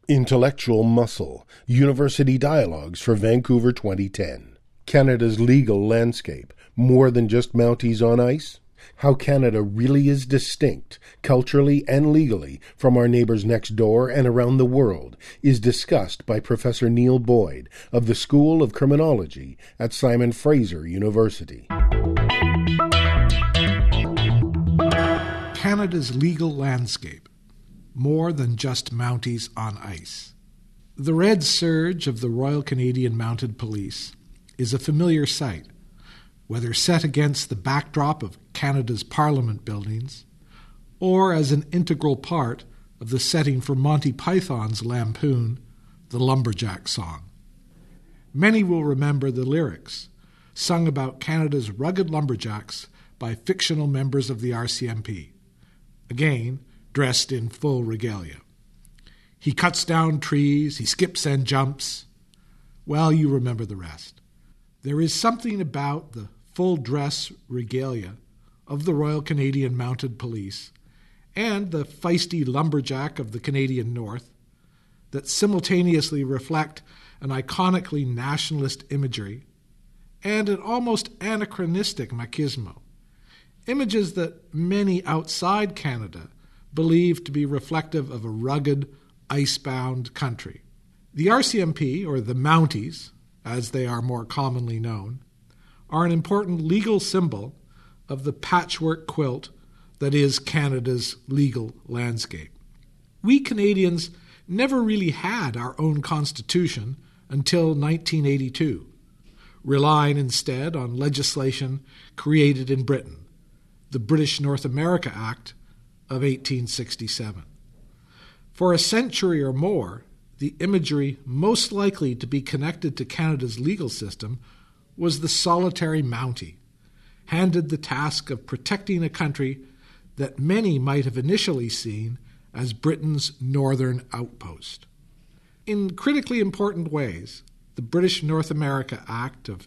Intellectual Muscle, University Dialogues for Vancouver 2010. Canada's Legal Landscape, More Than Just Mounties on Ice? How Canada really is distinct, culturally and legally, from our neighbors next door and around the world, is discussed by Professor Neil Boyd of the School of Criminology at Simon Fraser University. Canada's legal landscape, more than just Mounties on ice. The red surge of the Royal Canadian Mounted Police is a familiar sight, whether set against the backdrop of Canada's Parliament buildings or as an integral part of the setting for Monty Python's lampoon, The Lumberjack Song. Many will remember the lyrics, sung about Canada's rugged lumberjacks by fictional members of the RCMP, again dressed in full regalia. He cuts down trees, he skips and jumps. Well, you remember the rest. There is something about the full-dress regalia of the Royal Canadian Mounted Police and the feisty lumberjack of the Canadian North that simultaneously reflect an iconically nationalist imagery and an almost anachronistic machismo, images that many outside Canada believe to be reflective of a rugged, icebound country. The RCMP, or the Mounties, as they are more commonly known, are an important legal symbol of the patchwork quilt that is Canada's legal landscape. We Canadians never really had our own constitution until 1982, relying instead on legislation created in Britain, the British North America Act of 1867. For a century or more, the imagery most likely to be connected to Canada's legal system was the solitary Mountie, handed the task of protecting a country that many might have initially seen as Britain's northern outpost. In critically important ways, the British North America Act of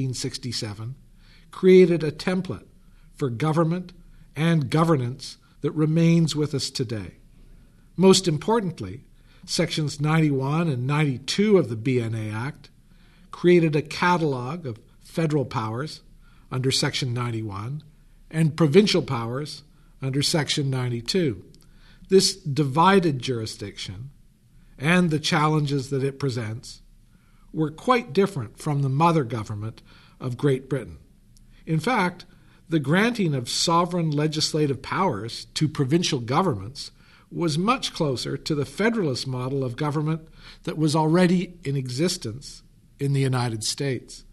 1867 created a template for government and governance that remains with us today. Most importantly, Sections 91 and 92 of the BNA Act created a catalog of federal powers under Section 91 and provincial powers under Section 92. This divided jurisdiction and the challenges that it presents were quite different from the mother government of Great Britain. In fact, the granting of sovereign legislative powers to provincial governments was much closer to the federalist model of government that was already in existence in the United States.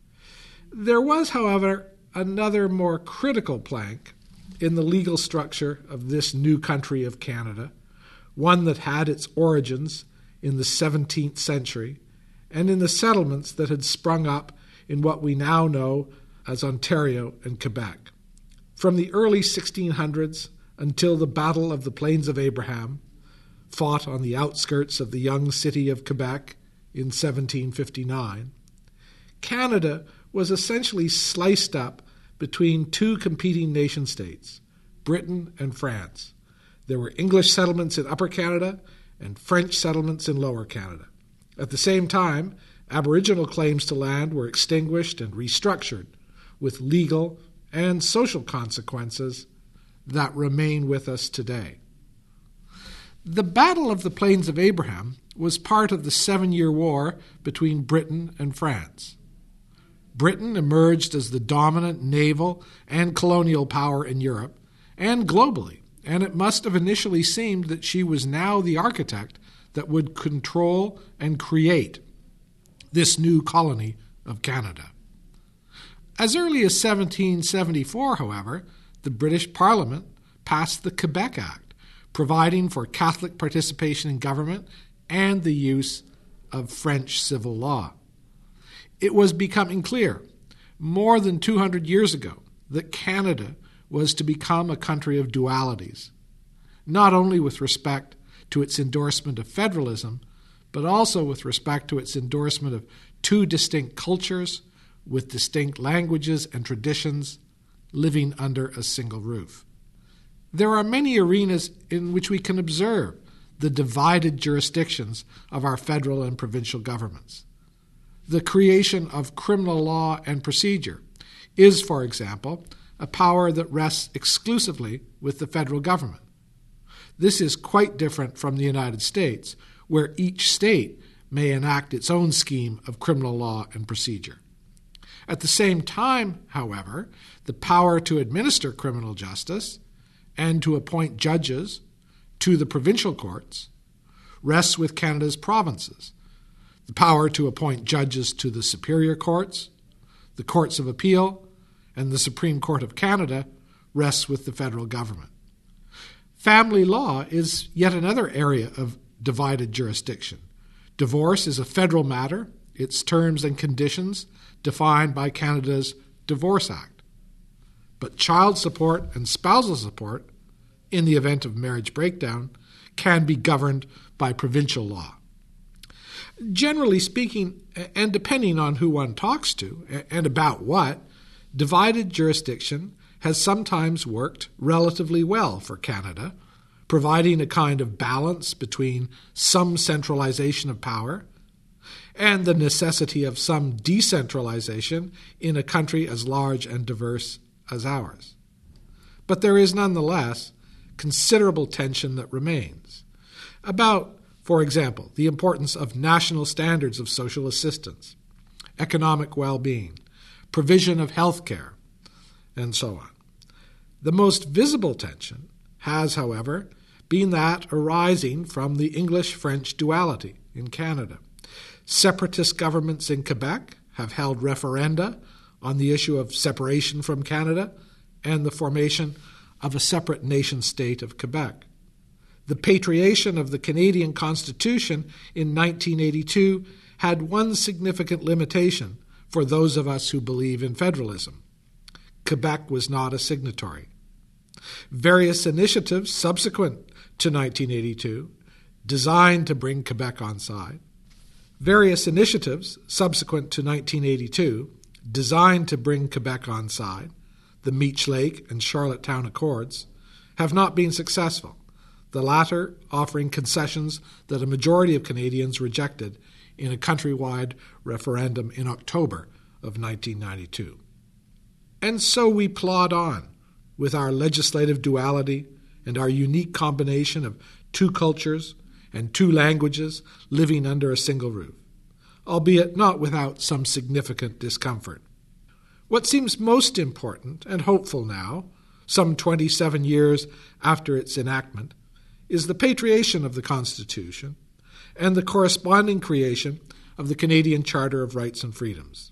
There was, however, another more critical plank in the legal structure of this new country of Canada, one that had its origins in the 17th century and in the settlements that had sprung up in what we now know as Ontario and Quebec. From the early 1600s until the Battle of the Plains of Abraham, fought on the outskirts of the young city of Quebec in 1759, Canada was essentially sliced up between two competing nation-states, Britain and France. There were English settlements in Upper Canada and French settlements in Lower Canada. At the same time, Aboriginal claims to land were extinguished and restructured, with legal and social consequences that remain with us today. The Battle of the Plains of Abraham was part of the 7-Year War between Britain and France. Britain emerged as the dominant naval and colonial power in Europe and globally, and it must have initially seemed that she was now the architect that would control and create this new colony of Canada. As early as 1774, however, the British Parliament passed the Quebec Act, providing for Catholic participation in government and the use of French civil law. It was becoming clear, more than 200 years ago, that Canada was to become a country of dualities, not only with respect to its endorsement of federalism, but also with respect to its endorsement of two distinct cultures with distinct languages and traditions living under a single roof. There are many arenas in which we can observe the divided jurisdictions of our federal and provincial governments. The creation of criminal law and procedure is, for example, a power that rests exclusively with the federal government. This is quite different from the United States, where each state may enact its own scheme of criminal law and procedure. At the same time, however, the power to administer criminal justice and to appoint judges to the provincial courts rests with Canada's provinces. The power to appoint judges to the superior courts, the courts of appeal, and the Supreme Court of Canada rests with the federal government. Family law is yet another area of divided jurisdiction. Divorce is a federal matter, its terms and conditions defined by Canada's Divorce Act. But child support and spousal support, in the event of marriage breakdown, can be governed by provincial law. Generally speaking, and depending on who one talks to and about what, divided jurisdiction has sometimes worked relatively well for Canada, providing a kind of balance between some centralization of power and the necessity of some decentralization in a country as large and diverse as ours. But there is nonetheless considerable tension that remains about, for example, the importance of national standards of social assistance, economic well-being, provision of health care, and so on. The most visible tension has, however, been that arising from the English-French duality in Canada. Separatist governments in Quebec have held referenda on the issue of separation from Canada and the formation of a separate nation-state of Quebec. The patriation of the Canadian Constitution in 1982 had one significant limitation for those of us who believe in federalism. Quebec was not a signatory. Various initiatives subsequent to 1982 designed to bring Quebec on side. Various initiatives subsequent to 1982 designed to bring Quebec on side, the Meech Lake and Charlottetown Accords, have not been successful, the latter offering concessions that a majority of Canadians rejected in a countrywide referendum in October of 1992. And so we plod on with our legislative duality and our unique combination of two cultures and two languages living under a single roof, albeit not without some significant discomfort. What seems most important and hopeful now, some 27 years after its enactment, is the patriation of the Constitution and the corresponding creation of the Canadian Charter of Rights and Freedoms,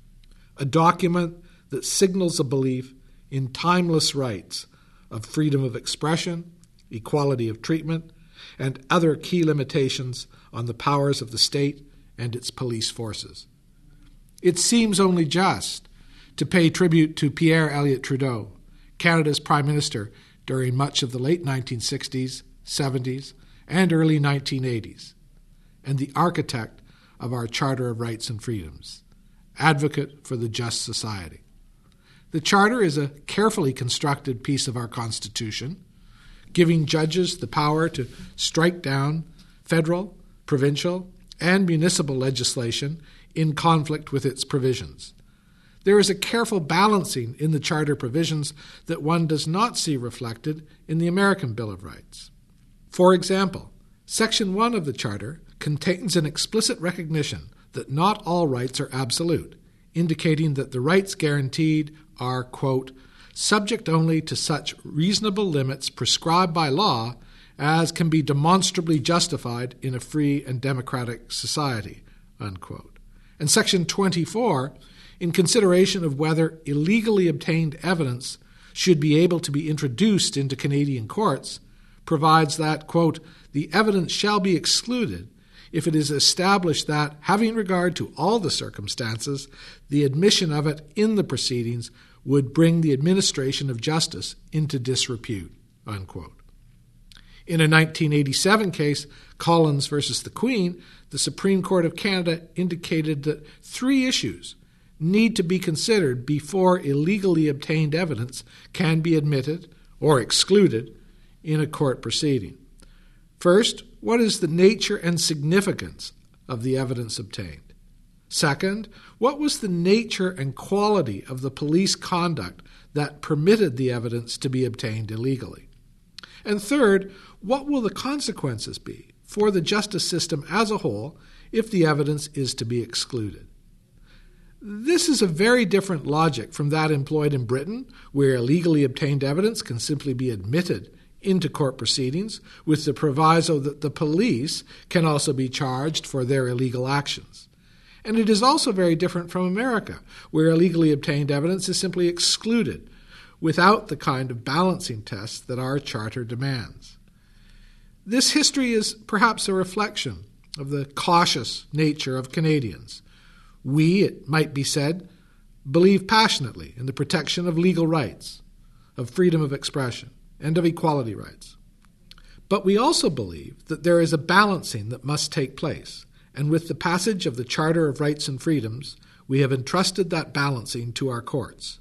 a document that signals a belief in timeless rights of freedom of expression, equality of treatment, and other key limitations on the powers of the state and its police forces. It seems only just to pay tribute to Pierre Elliott Trudeau, Canada's Prime Minister during much of the late 1960s, 70s, and early 1980s, and the architect of our Charter of Rights and Freedoms, advocate for the just society. The Charter is a carefully constructed piece of our Constitution, giving judges the power to strike down federal, provincial, and municipal legislation in conflict with its provisions. There is a careful balancing in the Charter provisions that one does not see reflected in the American Bill of Rights. For example, Section 1 of the Charter contains an explicit recognition that not all rights are absolute, indicating that the rights guaranteed are, quote, subject only to such reasonable limits prescribed by law as can be demonstrably justified in a free and democratic society, unquote. And Section 24, in consideration of whether illegally obtained evidence should be able to be introduced into Canadian courts, provides that, quote, the evidence shall be excluded if it is established that, having regard to all the circumstances, the admission of it in the proceedings would bring the administration of justice into disrepute, unquote. In a 1987 case, Collins versus the Queen, the Supreme Court of Canada indicated that 3 issues need to be considered before illegally obtained evidence can be admitted or excluded in a court proceeding. First, what is the nature and significance of the evidence obtained? Second, what was the nature and quality of the police conduct that permitted the evidence to be obtained illegally? And third, what will the consequences be for the justice system as a whole if the evidence is to be excluded? This is a very different logic from that employed in Britain, where illegally obtained evidence can simply be admitted into court proceedings with the proviso that the police can also be charged for their illegal actions. And it is also very different from America, where illegally obtained evidence is simply excluded without the kind of balancing test that our Charter demands. This history is perhaps a reflection of the cautious nature of Canadians. We, it might be said, believe passionately in the protection of legal rights, of freedom of expression, and of equality rights. But we also believe that there is a balancing that must take place, and with the passage of the Charter of Rights and Freedoms, we have entrusted that balancing to our courts.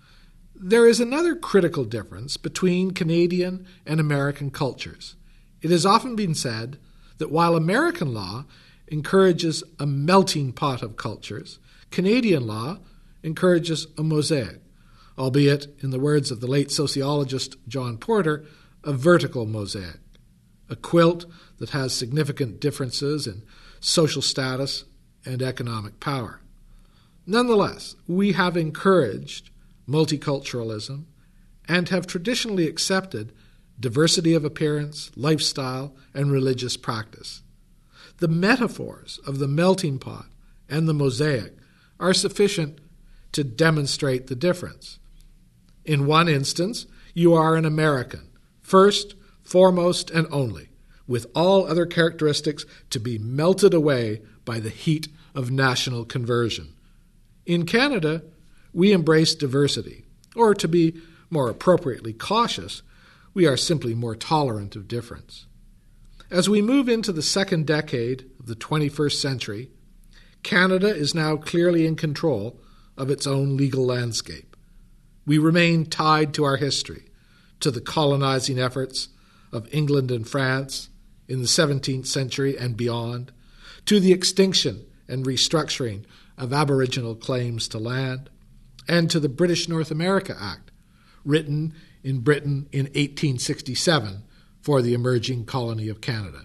There is another critical difference between Canadian and American cultures. It has often been said that while American law encourages a melting pot of cultures, Canadian law encourages a mosaic, albeit, in the words of the late sociologist John Porter, a vertical mosaic, a quilt that has significant differences in social status and economic power. Nonetheless, we have encouraged multiculturalism and have traditionally accepted diversity of appearance, lifestyle, and religious practice. The metaphors of the melting pot and the mosaic are sufficient to demonstrate the difference. In one instance, you are an American, first, foremost, and only, with all other characteristics to be melted away by the heat of national conversion. In Canada, we embrace diversity, or to be more appropriately cautious, we are simply more tolerant of difference. As we move into the second decade of the 21st century, Canada is now clearly in control of its own legal landscape. We remain tied to our history, to the colonizing efforts of England and France in the 17th century and beyond, to the extinction and restructuring of Aboriginal claims to land, and to the British North America Act, written in Britain in 1867 for the emerging colony of Canada.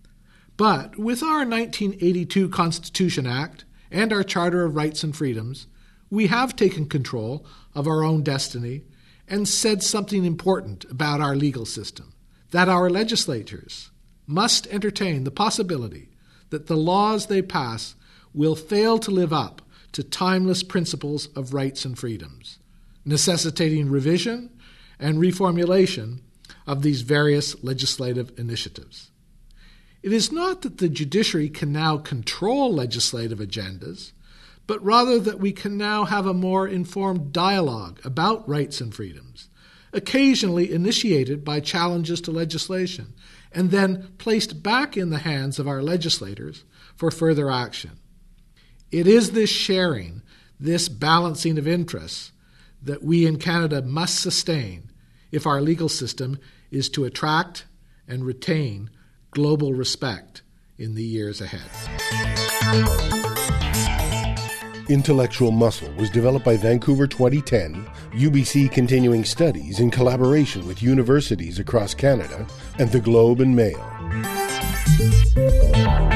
But with our 1982 Constitution Act and our Charter of Rights and Freedoms, we have taken control of our own destiny and said something important about our legal system, that our legislatures must entertain the possibility that the laws they pass will fail to live up to timeless principles of rights and freedoms, necessitating revision and reformulation of these various legislative initiatives. It is not that the judiciary can now control legislative agendas, but rather that we can now have a more informed dialogue about rights and freedoms, occasionally initiated by challenges to legislation, and then placed back in the hands of our legislators for further action. It is this sharing, this balancing of interests, that we in Canada must sustain if our legal system is to attract and retain global respect in the years ahead. Intellectual Muscle was developed by Vancouver 2010, UBC Continuing Studies in collaboration with universities across Canada, and the Globe and Mail.